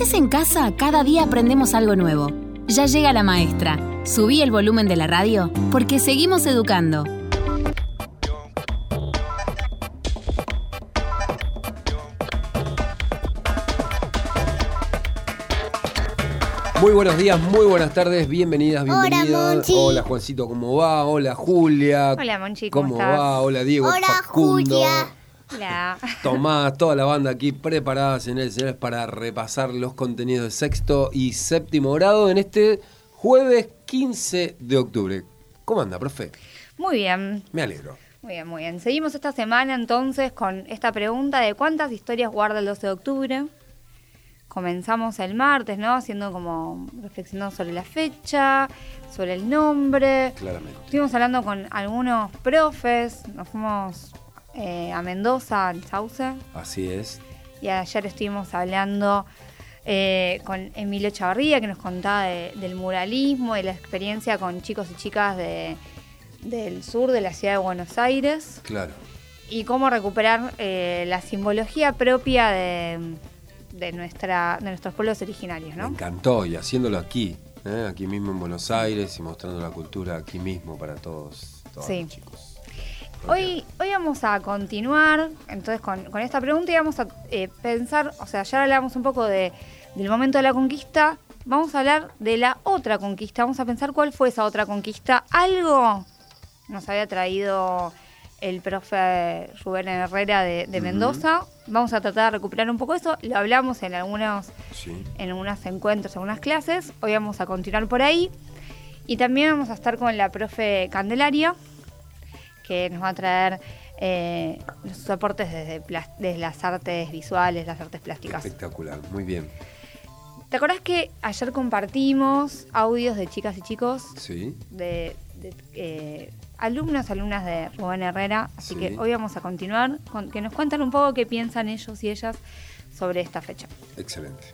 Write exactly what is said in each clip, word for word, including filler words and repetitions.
estés en casa, cada día aprendemos algo nuevo. Ya llega la maestra. Subí el volumen de la radio porque seguimos educando. Muy buenos días, muy buenas tardes, bienvenidas, bienvenidos. Hola, Monchi. Hola, Juancito, ¿cómo va? Hola, Julia. Hola, Monchi, ¿cómo, ¿cómo estás? va? Hola, Diego, Hola, Facundo. Julia. Hola. Tomás, toda la banda aquí preparada, señores y señores, para repasar los contenidos de sexto y séptimo grado en este jueves quince de octubre. ¿Cómo anda, profe? Muy bien. Me alegro. Muy bien, muy bien. Seguimos esta semana entonces con esta pregunta de ¿cuántas historias guarda el doce de octubre? Comenzamos el martes, ¿no? Haciendo como, reflexionando sobre la fecha, sobre el nombre. Claramente. Estuvimos hablando con algunos profes, nos fuimos eh, a Mendoza, al Sauce. Así es. Y ayer estuvimos hablando eh, con Emilio Chavarría, que nos contaba de, del muralismo y la experiencia con chicos y chicas de, del sur de la ciudad de Buenos Aires. Claro. Y cómo recuperar eh, la simbología propia de... de nuestra de nuestros pueblos originarios, ¿no? Me encantó, y haciéndolo aquí, ¿eh? Aquí mismo en Buenos Aires y mostrando la cultura aquí mismo para todos, todos Sí. los chicos. Hoy, hoy vamos a continuar entonces con, con esta pregunta y vamos a eh, pensar, o sea, ya hablamos un poco de, del momento de la conquista, vamos a hablar de la otra conquista, vamos a pensar cuál fue esa otra conquista. Algo nos había traído el profe Rubén Herrera de, de Mendoza. Uh-huh. Vamos a tratar de recuperar un poco eso. Lo hablamos en algunos, sí. en algunos encuentros, en algunas clases. Hoy vamos a continuar por ahí. Y también vamos a estar con la profe Candelaria, que nos va a traer eh, los aportes desde, desde las artes visuales, las artes plásticas. Espectacular, muy bien. ¿Te acordás que ayer compartimos audios de chicas y chicos? Sí. De... de eh, alumnos, alumnas de Rubén Herrera, así sí. que hoy vamos a continuar con que nos cuentan un poco qué piensan ellos y ellas sobre esta fecha. Excelente.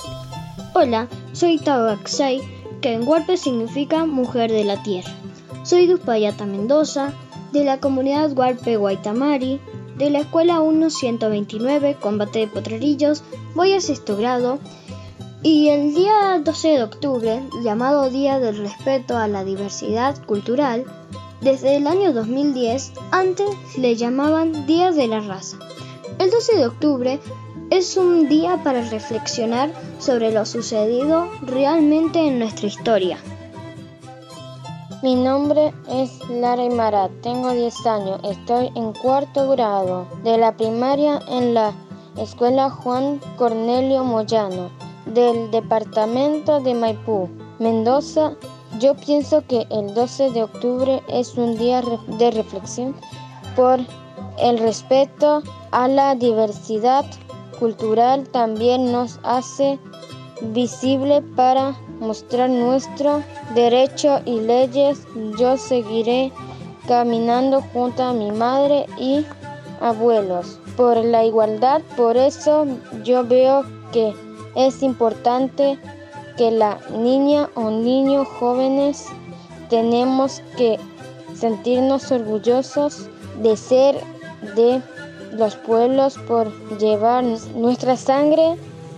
Hola, soy Tabaxay, que en huarpe significa mujer de la tierra. Soy de Uspallata, Mendoza, de la comunidad Huarpe Guaitamari, de la escuela uno ciento veintinueve, Combate de Potrerillos, voy a sexto grado. Y el día doce de octubre, llamado Día del Respeto a la Diversidad Cultural, desde el año dos mil diez, antes le llamaban Día de la Raza. El doce de octubre es un día para reflexionar sobre lo sucedido realmente en nuestra historia. Mi nombre es Lara Aymara, tengo diez años, estoy en cuarto grado de la primaria en la Escuela Juan Cornelio Moyano, del departamento de Maipú, Mendoza. Yo pienso que el doce de octubre es un día de reflexión por el respeto a la diversidad cultural. También nos hace visible para mostrar nuestro derecho y leyes. Yo seguiré caminando junto a mi madre y abuelos por la igualdad. Por eso yo veo que es importante que la niña o niño jóvenes tenemos que sentirnos orgullosos de ser de los pueblos por llevar nuestra sangre.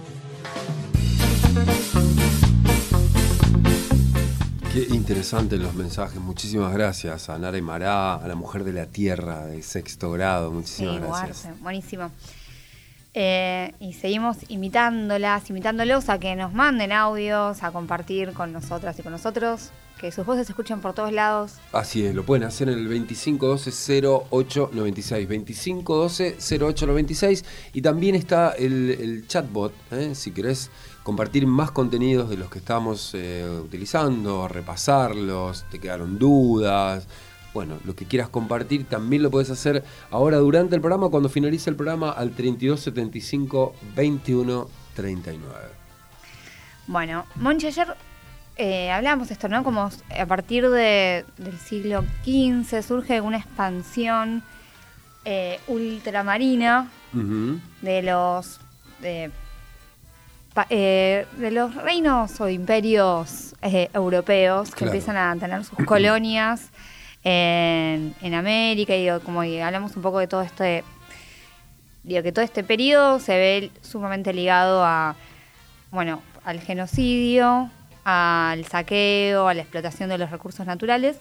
Qué interesantes los mensajes. Muchísimas gracias a Nara Aymara, a la mujer de la tierra de sexto grado. Muchísimas sí, gracias. Guarse, buenísimo. Eh, y seguimos imitándolas, imitándolos a que nos manden audios, a compartir con nosotras y con nosotros, que sus voces se escuchen por todos lados. Así es, lo pueden hacer en el veinticinco doce cero ocho noventa y seis, veinticinco doce cero ocho noventa y seis, y también está el, el chatbot, ¿eh? Si querés compartir más contenidos de los que estamos eh, utilizando, repasarlos, te quedaron dudas. Bueno, lo que quieras compartir también lo puedes hacer ahora durante el programa, cuando finalice el programa, al treinta y dos setenta y cinco veintiuno treinta y nueve. Bueno, Monchi, ayer eh, hablamos de esto, ¿no? Como a partir de, del siglo quince surge una expansión eh, ultramarina uh-huh. de los de, pa, eh, de los reinos o imperios eh, europeos que claro. empiezan a tener sus colonias En, en América, y digo, como y hablamos un poco de todo este, digo que todo este periodo se ve sumamente ligado a, bueno, al genocidio, al saqueo, a la explotación de los recursos naturales.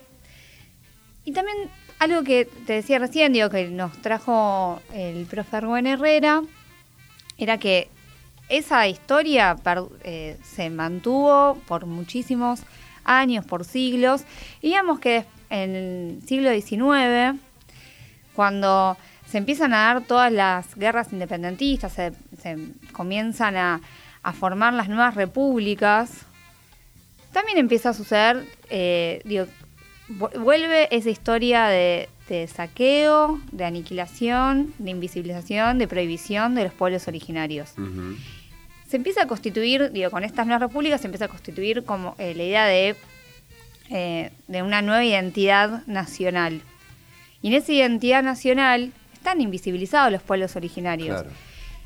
Y también algo que te decía recién, digo, que nos trajo el profe Rubén Herrera, era que esa historia eh, se mantuvo por muchísimos años, por siglos, y digamos que en el siglo diecinueve, cuando se empiezan a dar todas las guerras independentistas, se, se comienzan a, a formar las nuevas repúblicas, también empieza a suceder, eh, digo, vuelve esa historia de, de saqueo, de aniquilación, de invisibilización, de prohibición de los pueblos originarios. Uh-huh. Se empieza a constituir, digo, con estas nuevas repúblicas se empieza a constituir como eh, la idea de, eh, de una nueva identidad nacional. Y en esa identidad nacional están invisibilizados los pueblos originarios. Claro.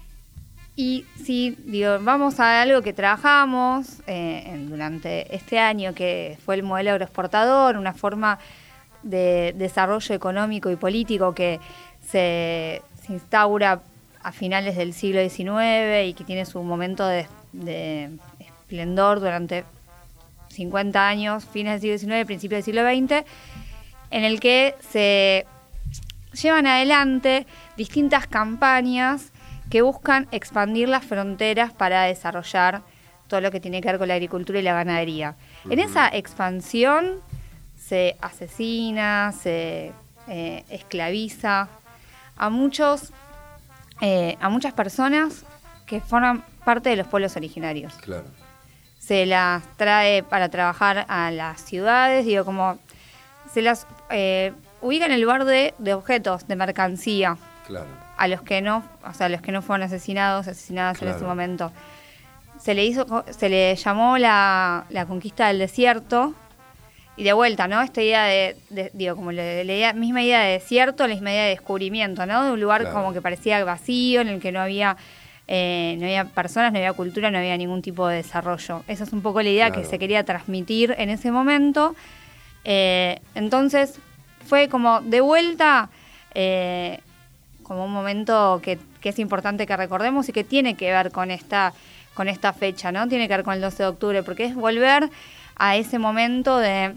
Y si digo, vamos a algo que trabajamos eh, durante este año, que fue el modelo agroexportador, una forma de desarrollo económico y político que se, se instaura a finales del siglo diecinueve y que tiene su momento de, de esplendor durante cincuenta años, fines del siglo diecinueve, principios del siglo veinte, en el que se llevan adelante distintas campañas que buscan expandir las fronteras para desarrollar todo lo que tiene que ver con la agricultura y la ganadería. Uh-huh. En esa expansión se asesina, se eh, esclaviza a muchos, eh, a muchas personas que forman parte de los pueblos originarios. Claro. Se las trae para trabajar a las ciudades, digo, como se las eh, ubica en el lugar de, de objetos, de mercancía. Claro. A los que no, o sea, a los que no fueron asesinados, asesinadas claro. en ese momento. Se le hizo, se le llamó la, la conquista del desierto, y de vuelta, ¿no? Esta idea de, de digo, como la, la misma idea de desierto, la misma idea de descubrimiento, ¿no? De un lugar claro. como que parecía vacío, en el que no había, eh, no había personas, no había cultura, no había ningún tipo de desarrollo. Esa es un poco la idea claro. que se quería transmitir en ese momento. Eh, entonces, fue como de vuelta, eh, como un momento que, que es importante que recordemos y que tiene que ver con esta, con esta fecha, ¿no? Tiene que ver con el doce de octubre, porque es volver a ese momento de,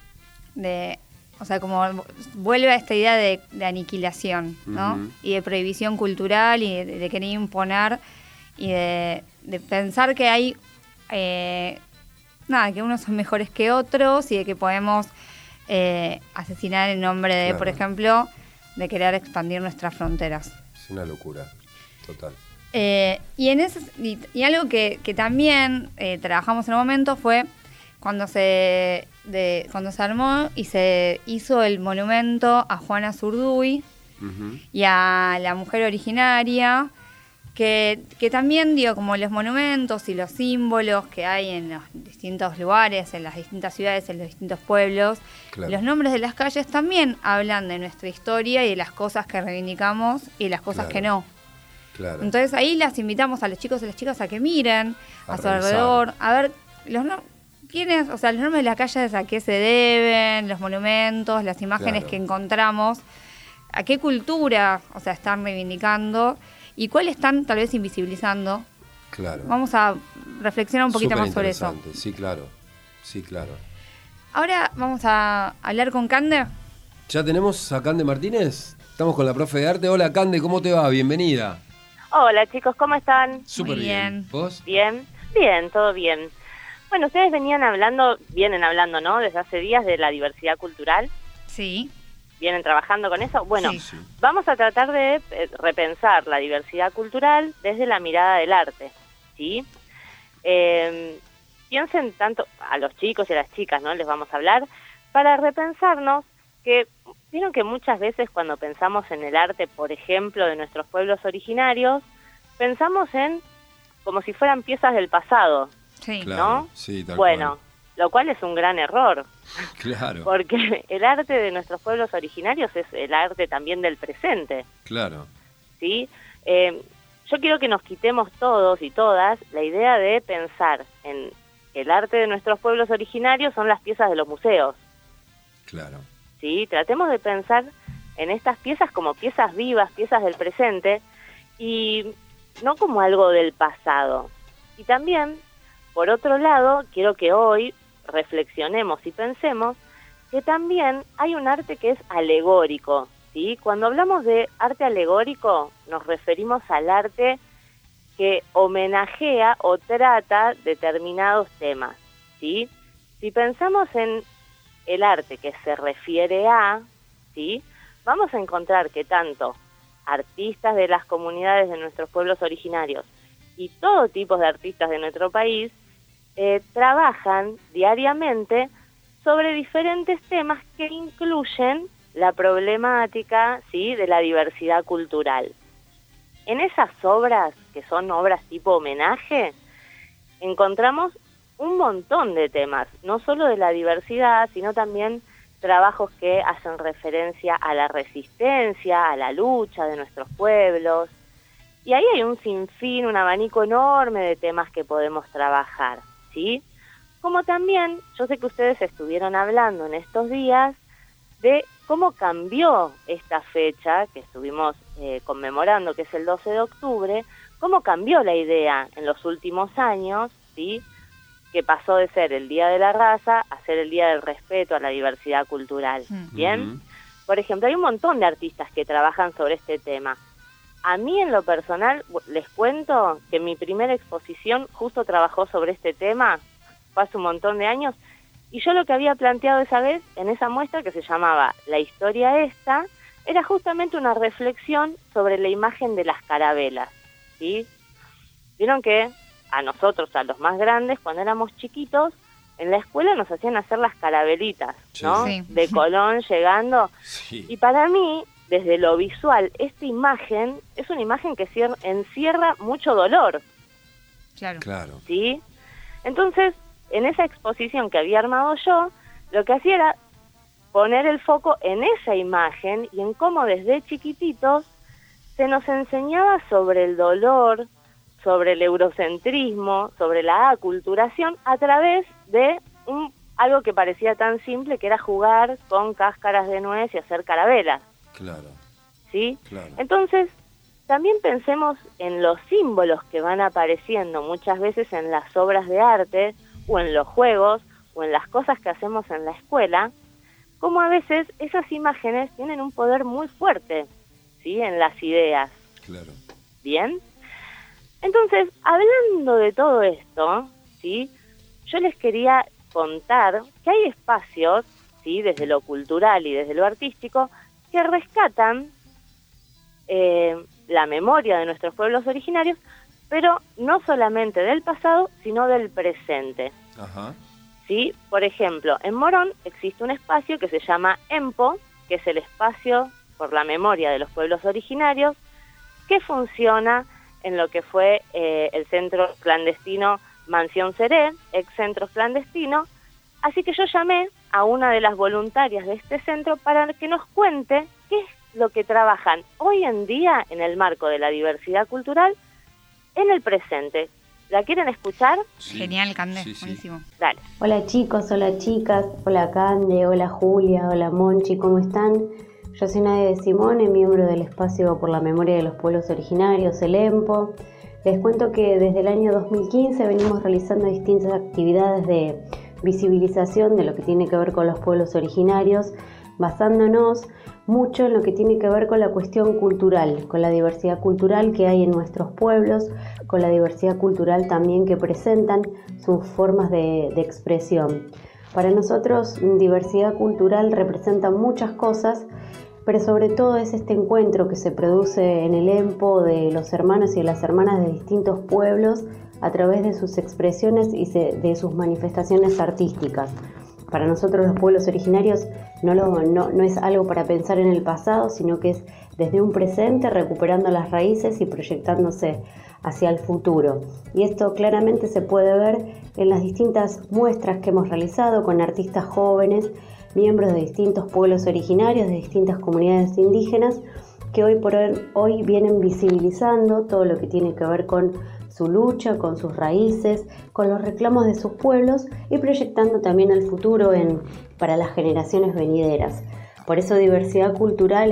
de o sea, como vuelve a esta idea de, de aniquilación, ¿no? Uh-huh. Y de prohibición cultural y de, de querer imponer y de, de pensar que hay, eh, nada, que unos son mejores que otros y de que podemos eh, asesinar en nombre de, claro. por ejemplo, de querer expandir nuestras fronteras. Es una locura, total. Eh, y en ese, y, y algo que, que también eh, trabajamos en un momento fue cuando se, de, cuando se armó y se hizo el monumento a Juana Zurduy uh-huh. y a la mujer originaria, que, que también, digo, como los monumentos y los símbolos que hay en los distintos lugares, en las distintas ciudades, en los distintos pueblos, claro. los nombres de las calles también hablan de nuestra historia y de las cosas que reivindicamos y de las cosas claro. que no. Claro. Entonces ahí las invitamos a los chicos y las chicas a que miren a, a su alrededor, a ver los no, quiénes, o sea, los nombres de las calles a qué se deben, los monumentos, las imágenes claro. que encontramos, a qué cultura, o sea, están reivindicando y cuál están tal vez invisibilizando. Claro. Vamos a reflexionar un poquito más sobre eso. Sí, claro. Sí, claro. Ahora vamos a hablar con Cande. ¿Ya tenemos a Cande Martínez? Estamos con la profe de arte. Hola, Cande, ¿cómo te va? Bienvenida. Hola, chicos, ¿cómo están? Súper bien. bien. ¿Vos? Bien, bien, todo bien. Bueno, ustedes venían hablando, vienen hablando, ¿no? Desde hace días de la diversidad cultural. Sí. ¿Vienen trabajando con eso? Bueno, sí, sí. Vamos a tratar de eh, repensar la diversidad cultural desde la mirada del arte, ¿sí? Eh, piensen tanto, a los chicos y a las chicas, ¿no? Les vamos a hablar, para repensarnos que, vieron que muchas veces cuando pensamos en el arte, por ejemplo, de nuestros pueblos originarios, pensamos en como si fueran piezas del pasado, sí. ¿no? Claro, sí, tal bueno, cual. Lo cual es un gran error. Claro. Porque el arte de nuestros pueblos originarios es el arte también del presente. Claro. ¿Sí? Eh, yo quiero que nos quitemos todos y todas la idea de pensar en el arte de nuestros pueblos originarios son las piezas de los museos. Claro. ¿Sí? Tratemos de pensar en estas piezas como piezas vivas, piezas del presente, y no como algo del pasado. Y también, por otro lado, quiero que hoy reflexionemos y pensemos que también hay un arte que es alegórico, ¿sí? Cuando hablamos de arte alegórico, nos referimos al arte que homenajea o trata determinados temas, ¿sí? Si pensamos en el arte que se refiere a, ¿sí?, vamos a encontrar que tanto artistas de las comunidades de nuestros pueblos originarios y todo tipo de artistas de nuestro país eh, trabajan diariamente sobre diferentes temas que incluyen la problemática, ¿sí?, de la diversidad cultural. En esas obras, que son obras tipo homenaje, encontramos un montón de temas, no solo de la diversidad, sino también trabajos que hacen referencia a la resistencia, a la lucha de nuestros pueblos. Y ahí hay un sinfín, un abanico enorme de temas que podemos trabajar, ¿sí? Como también, yo sé que ustedes estuvieron hablando en estos días de cómo cambió esta fecha que estuvimos eh, conmemorando, que es el doce de octubre, cómo cambió la idea en los últimos años, ¿sí?, que pasó de ser el Día de la Raza a ser el Día del Respeto a la Diversidad Cultural. ¿Bien? Uh-huh. Por ejemplo, hay un montón de artistas que trabajan sobre este tema. A mí, en lo personal, les cuento que mi primera exposición justo trabajó sobre este tema, fue hace un montón de años, y yo lo que había planteado esa vez, en esa muestra que se llamaba La Historia Esta, era justamente una reflexión sobre la imagen de las carabelas, ¿sí? Vieron que a nosotros, a los más grandes, cuando éramos chiquitos, en la escuela nos hacían hacer las carabelitas, ¿no? Sí. De Colón llegando. Sí. Y para mí, desde lo visual, esta imagen es una imagen que encierra mucho dolor. Claro. Claro. ¿Sí? Entonces, en esa exposición que había armado yo, lo que hacía era poner el foco en esa imagen y en cómo desde chiquititos se nos enseñaba sobre el dolor, sobre el eurocentrismo, sobre la aculturación, a través de un, algo que parecía tan simple, que era jugar con cáscaras de nuez y hacer carabelas. Claro. ¿Sí? Claro. Entonces, también pensemos en los símbolos que van apareciendo muchas veces en las obras de arte, o en los juegos, o en las cosas que hacemos en la escuela, como a veces esas imágenes tienen un poder muy fuerte, ¿sí?, en las ideas. Claro. ¿Bien? Entonces, hablando de todo esto, ¿sí?, yo les quería contar que hay espacios, ¿sí?, desde lo cultural y desde lo artístico, que rescatan eh, la memoria de nuestros pueblos originarios, pero no solamente del pasado, sino del presente. Ajá. ¿Sí? Por ejemplo, en Morón existe un espacio que se llama EMPO, que es el espacio por la memoria de los pueblos originarios, que funciona en lo que fue eh, el centro clandestino Mansión Seré, ex centro clandestino. Así que yo llamé a una de las voluntarias de este centro para que nos cuente qué es lo que trabajan hoy en día en el marco de la diversidad cultural en el presente. ¿La quieren escuchar? Sí. Genial, Cande, sí, sí. buenísimo. Dale. Hola chicos, hola chicas, hola Cande, hola Julia, hola Monchi, ¿cómo están? Yo soy Nadia de Simone, miembro del Espacio por la Memoria de los Pueblos Originarios, el EMPO. Les cuento que desde el año dos mil quince venimos realizando distintas actividades de visibilización de lo que tiene que ver con los pueblos originarios, basándonos mucho en lo que tiene que ver con la cuestión cultural, con la diversidad cultural que hay en nuestros pueblos, con la diversidad cultural también que presentan sus formas de, de expresión. Para nosotros, diversidad cultural representa muchas cosas, pero sobre todo es este encuentro que se produce en el EMPO de los hermanos y de las hermanas de distintos pueblos a través de sus expresiones y de sus manifestaciones artísticas. Para nosotros los pueblos originarios no, lo, no, no es algo para pensar en el pasado, sino que es desde un presente recuperando las raíces y proyectándose hacia el futuro. Y esto claramente se puede ver en las distintas muestras que hemos realizado con artistas jóvenes, miembros de distintos pueblos originarios, de distintas comunidades indígenas, que hoy por hoy, hoy vienen visibilizando todo lo que tiene que ver con su lucha, con sus raíces, con los reclamos de sus pueblos y proyectando también el futuro en, para las generaciones venideras. Por eso diversidad cultural es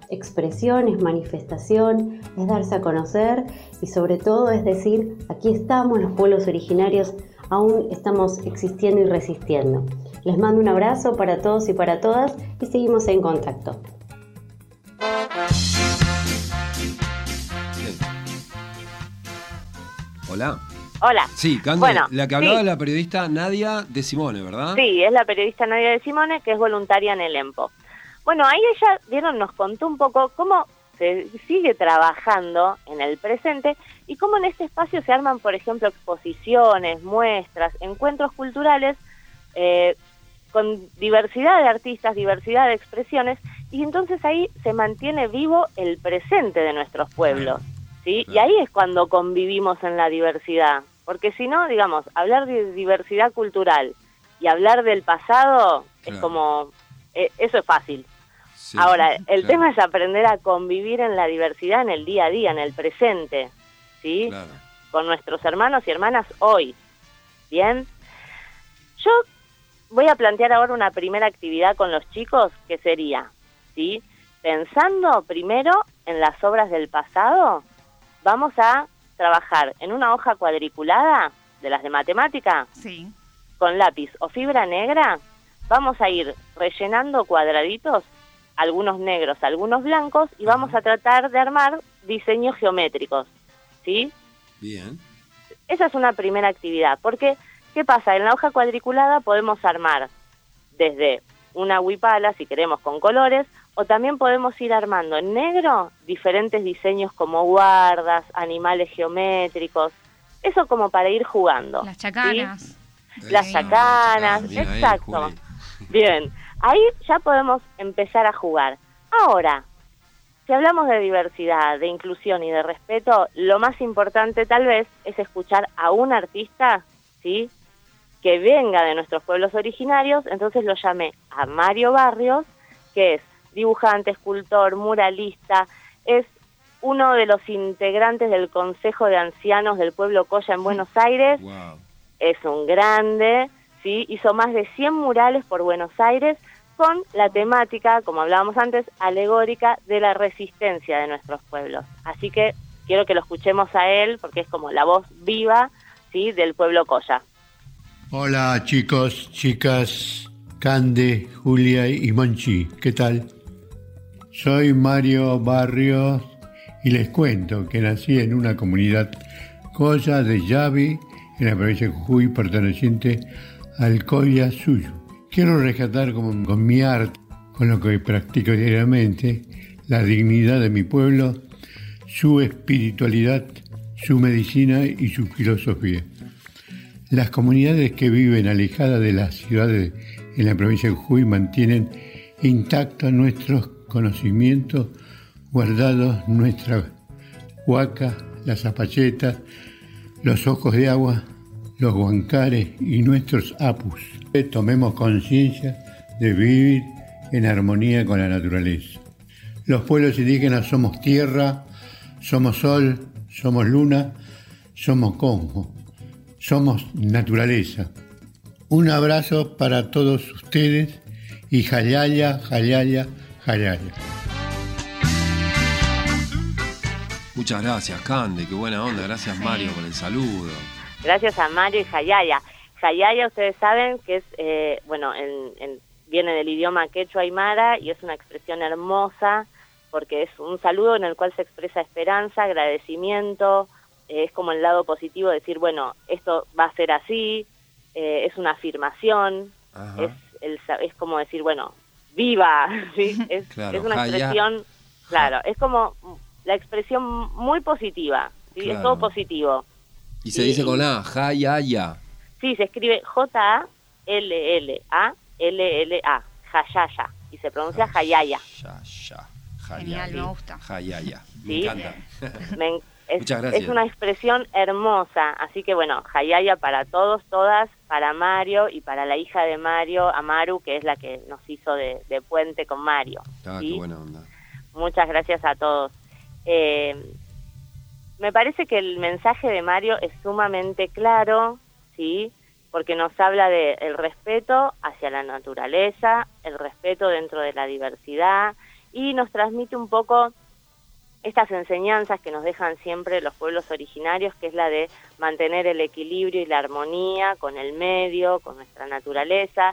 expresión, es manifestación, es darse a conocer y sobre todo es decir, aquí estamos, los pueblos originarios aún estamos existiendo y resistiendo. Les mando un abrazo para todos y para todas y seguimos en contacto. Hola. Hola. Sí, Cande, bueno, la que hablaba sí. la periodista Nadia de Simone, ¿verdad? Sí, es la periodista Nadia de Simone, que es voluntaria en el EMPO. Bueno, ahí ella, vieron, nos contó un poco cómo se sigue trabajando en el presente y cómo en este espacio se arman, por ejemplo, exposiciones, muestras, encuentros culturales eh, con diversidad de artistas, diversidad de expresiones, y entonces ahí se mantiene vivo el presente de nuestros pueblos. ¿Sí? Claro. Y ahí es cuando convivimos en la diversidad, porque si no, digamos, hablar de diversidad cultural y hablar del pasado, claro, es como, eh, eso es fácil. Sí, ahora, el claro. tema es aprender a convivir en la diversidad en el día a día, en el presente, ¿sí? Claro. Con nuestros hermanos y hermanas hoy, ¿bien? Yo voy a plantear ahora una primera actividad con los chicos, que sería, ¿sí? Pensando primero en las obras del pasado, vamos a trabajar en una hoja cuadriculada, de las de matemática, sí, con lápiz o fibra negra, vamos a ir rellenando cuadraditos, algunos negros, algunos blancos, y vamos a tratar de armar diseños geométricos, ¿sí? Bien. Esa es una primera actividad, porque, ¿qué pasa? En la hoja cuadriculada podemos armar desde una huipala, si queremos, con colores, o también podemos ir armando en negro diferentes diseños como guardas, animales geométricos, eso como para ir jugando. Las chacanas. ¿Sí? Las chacanas, Bien, exacto. Ahí, Bien, ahí ya podemos empezar a jugar. Ahora, si hablamos de diversidad, de inclusión y de respeto, lo más importante tal vez es escuchar a un artista, ¿sí?, que venga de nuestros pueblos originarios. Entonces lo llamé a Mario Barrios, que es dibujante, escultor, muralista, es uno de los integrantes del Consejo de Ancianos del Pueblo Colla en Buenos Aires. Wow. Es un grande, ¿sí? Hizo más de cien murales por Buenos Aires con la temática, como hablábamos antes, alegórica de la resistencia de nuestros pueblos. Así que quiero que lo escuchemos a él, porque es como la voz viva, ¿sí?, del pueblo Colla. Hola chicos, chicas, Cande, Julia y Monchi, ¿qué tal? Soy Mario Barrios y les cuento que nací en una comunidad Colla de Yavi, en la provincia de Jujuy, perteneciente al Colla Suyo. Quiero rescatar con, con mi arte, con lo que practico diariamente, la dignidad de mi pueblo, su espiritualidad, su medicina y su filosofía. Las comunidades que viven alejadas de las ciudades en la provincia de Jujuy mantienen intactos nuestros conocimientos, guardados nuestra huaca, las zapachetas, los ojos de agua, los huancares y nuestros apus. Tomemos conciencia de vivir en armonía con la naturaleza. Los pueblos indígenas somos tierra, somos sol, somos luna, somos Congo. Somos naturaleza. Un abrazo para todos ustedes y jayaya, jayaya, jayaya. Muchas gracias, Cande, qué buena onda. Gracias, Mario, por el saludo. Gracias a Mario y Jayaya. Jayaya, ustedes saben que es, eh, bueno, en, en, viene del idioma quechua aymara y es una expresión hermosa porque es un saludo en el cual se expresa esperanza, agradecimiento. Es como el lado positivo, decir, bueno, esto va a ser así, eh, es una afirmación, es, el, es como decir, bueno, ¡viva! ¿Sí? Es, claro, es una jaya. expresión, claro, es como la expresión muy positiva, ¿sí? Claro. Es todo positivo. Y se y, dice con A, jayaya. Sí, se escribe J A L L A L L A, jayaya, y se pronuncia jayaya. Jayaya. Genial, me gusta. Jayaya, me ¿Sí? encanta. Me encanta. Es, Muchas gracias. Es una expresión hermosa, así que bueno, jayaya para todos, todas, para Mario y para la hija de Mario, Amaru, que es la que nos hizo de, de puente con Mario. Ah, ¿sí? Qué buena onda. Muchas gracias a todos. Eh, me parece que el mensaje de Mario es sumamente claro, ¿sí? Porque nos habla de el respeto hacia la naturaleza, el respeto dentro de la diversidad y nos transmite un poco estas enseñanzas que nos dejan siempre los pueblos originarios, que es la de mantener el equilibrio y la armonía con el medio, con nuestra naturaleza,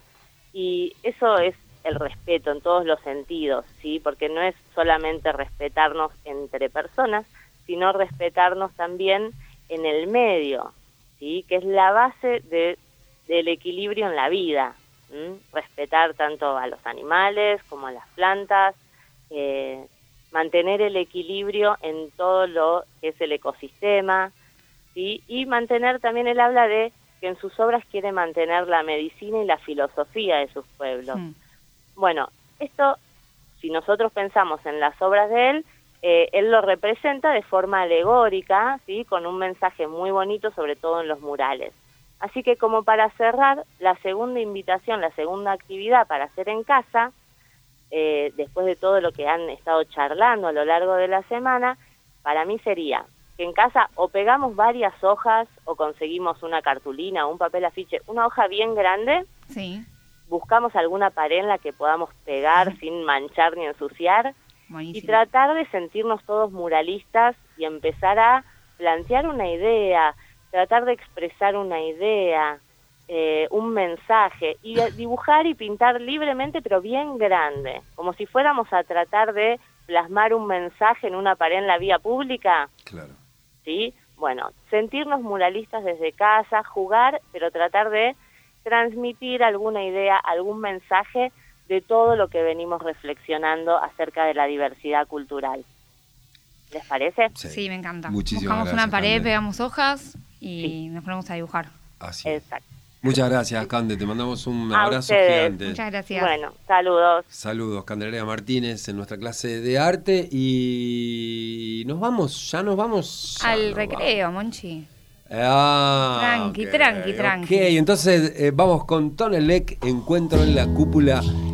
y eso es el respeto en todos los sentidos, ¿sí? Porque no es solamente respetarnos entre personas, sino respetarnos también en el medio, ¿sí? Que es la base de, del equilibrio en la vida, ¿m? Respetar tanto a los animales como a las plantas, eh, mantener el equilibrio en todo lo que es el ecosistema, ¿sí? Y mantener también, él habla de que en sus obras quiere mantener la medicina y la filosofía de sus pueblos. Mm. Bueno, esto, si nosotros pensamos en las obras de él, eh, él lo representa de forma alegórica, ¿sí? Con un mensaje muy bonito, sobre todo en los murales. Así que como para cerrar, la segunda invitación, la segunda actividad para hacer en casa, Eh, después de todo lo que han estado charlando a lo largo de la semana, para mí sería que en casa o pegamos varias hojas o conseguimos una cartulina o un papel afiche, una hoja bien grande, sí. Buscamos alguna pared en la que podamos pegar sin manchar ni ensuciar. Buenísimo. Y tratar de sentirnos todos muralistas y empezar a plantear una idea, tratar de expresar una idea, Eh, un mensaje, y dibujar y pintar libremente, pero bien grande, como si fuéramos a tratar de plasmar un mensaje en una pared en la vía pública. Claro. ¿Sí? Bueno, sentirnos muralistas desde casa, jugar, pero tratar de transmitir alguna idea, algún mensaje de todo lo que venimos reflexionando acerca de la diversidad cultural. ¿Les parece? Sí, sí, me encanta. Muchísimas Buscamos gracias, una pared, Cande. pegamos hojas y sí. nos ponemos a dibujar. Así es. Exacto. Muchas gracias, Cande. Te mandamos un A abrazo ustedes. gigante. Muchas gracias. Bueno, saludos. Saludos, Candelaria Martínez, en nuestra clase de arte. Y nos vamos, ya nos vamos. Ya Al nos recreo, vamos. Monchi. Ah, Tranqui, ok, tranqui, tranqui. Ok, entonces eh, vamos con Tonelec, Encuentro en la Cúpula.